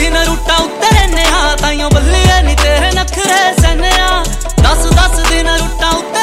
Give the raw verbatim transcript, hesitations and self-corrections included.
दिन रूटा उत्ते रहने ताइयों बल्लिए नी तेरे नखरे सहने दस दस दिन रूटा उत्ते